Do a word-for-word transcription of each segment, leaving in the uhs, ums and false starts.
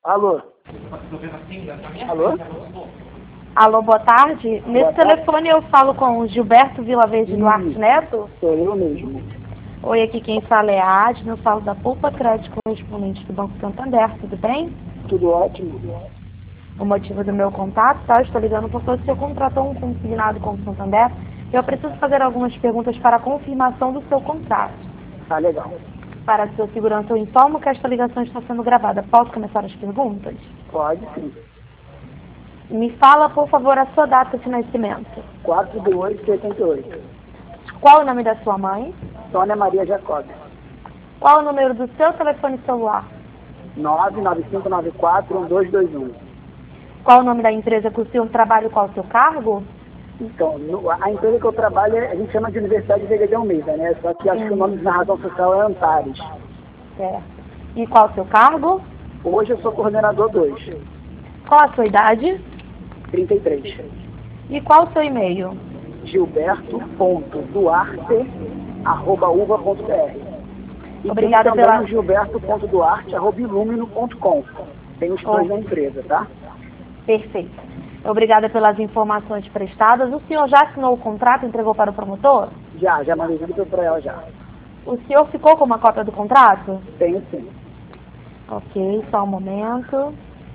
Alô? Alô? Alô, boa tarde. Boa Nesse tarde. telefone eu falo com o Gilberto Vilaverde Sim. Duarte Neto. Sou eu mesmo. Oi, aqui quem fala é a Adna, eu falo da Pulpa Crédito correspondente do Banco Santander, tudo bem? Tudo ótimo. O motivo do meu contato, tá? Eu estou ligando porque o senhor contratou um consignado com o Santander e eu preciso fazer algumas perguntas para a confirmação do seu contrato. Tá legal. Para a sua segurança, eu informo que esta ligação está sendo gravada. Posso começar as perguntas? Pode sim. Me fala, por favor, a sua data de nascimento. quatro de oito de oitenta e oito. Qual o nome da sua mãe? Sônia Maria Jacob. Qual o número do seu telefone celular? nove nove cinco nove quatro um dois dois um. Qual o nome da empresa que o senhor trabalha e qual o seu cargo? Então, no- a empresa que eu trabalho, a gente chama de Universidade Veiga de Almeida, né? Só que acho que o nome da razão social é Antares. Certo. E qual o seu cargo? Hoje eu sou coordenador dois. Qual a sua idade? trinta e três. E qual o seu e-mail? gilberto ponto duarte arroba uva ponto br. E Obrigada tem também pela- o gilberto ponto duarte arroba ilumino ponto com. Tem os dois Oh. da empresa, tá? Perfeito. Obrigada pelas informações prestadas. O senhor já assinou o contrato e entregou para o promotor? Já, já mandei tudo para ela já. O senhor ficou com uma cópia do contrato? Tenho sim. Ok, só um momento.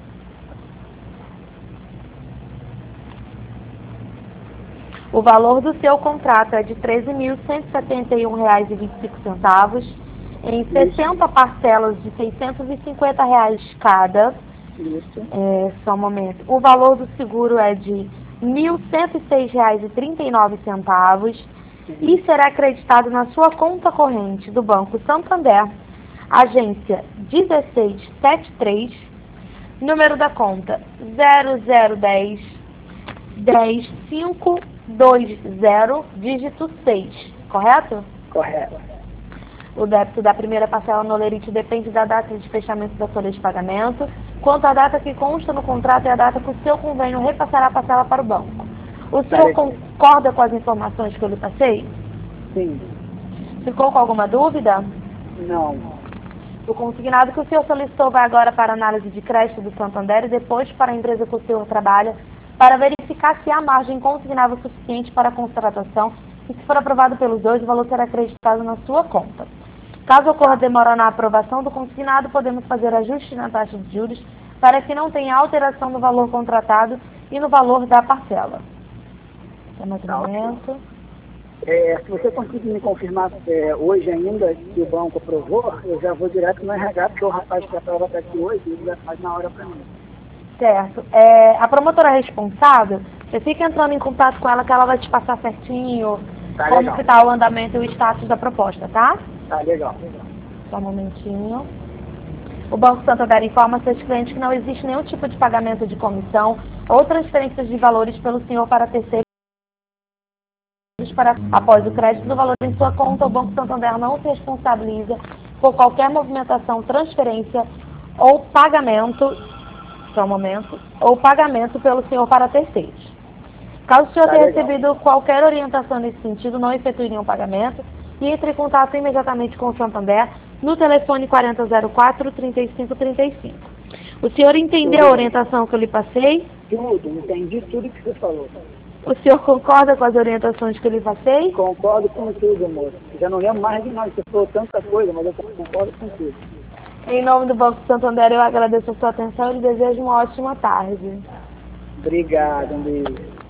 O valor do seu contrato é de treze mil cento e setenta e um reais e vinte e cinco centavos, em sessenta parcelas de seiscentos e cinquenta reais cada. Isso. É, só um momento. O valor do seguro é de mil cento e seis reais e trinta e nove centavos e será acreditado na sua conta corrente do Banco Santander, agência dezesseis setenta e três, número da conta zero zero um zero dez cinco dois zero, dígito seis, correto? Correto. O débito da primeira parcela no Olerite depende da data de fechamento da folha de pagamento. Quanto à data que consta no contrato é a data que o seu convênio repassará a parcela para o banco. O senhor concorda com as informações que eu lhe passei? Sim. Ficou com alguma dúvida? Não. O consignado que o senhor solicitou vai agora para a análise de crédito do Santander e depois para a empresa que o senhor trabalha para verificar se há margem consignável suficiente para a contratação e se for aprovado pelos dois, o valor será acreditado na sua conta. Caso ocorra demora na aprovação do consignado, podemos fazer ajuste na taxa de juros para que não tenha alteração no valor contratado e no valor da parcela. Só mais um Tá, momento. É, se você conseguir me confirmar é, hoje ainda que o banco aprovou, eu já vou direto no R H, porque o rapaz que aprova está aqui hoje, ele já faz na hora para mim. Certo. É, a promotora responsável, você fica entrando em contato com ela que ela vai te passar certinho Tá como legal. que está o andamento e o status da proposta, tá? Tá legal. Só um momentinho. O Banco Santander informa seus clientes que não existe nenhum tipo de pagamento de comissão ou transferências de valores pelo senhor para terceiros. Para, após o crédito do valor em sua conta, o Banco Santander não se responsabiliza por qualquer movimentação, transferência ou pagamento, só um momento, ou pagamento pelo senhor para terceiros. Caso o senhor Tá tenha legal. recebido qualquer orientação nesse sentido, não efetue nenhum pagamento e entre em contato imediatamente com o Santander no telefone quarenta zero quatro, trinta e cinco trinta e cinco. O senhor entendeu a orientação que eu lhe passei? Tudo, entendi tudo que você falou. O senhor concorda com as orientações que eu lhe passei? Concordo com tudo, moço. Já não lembro mais de nada, você falou tanta coisa, mas eu concordo com tudo. Em nome do Banco Santander, eu agradeço a sua atenção e lhe desejo uma ótima tarde. Obrigado, um beijo.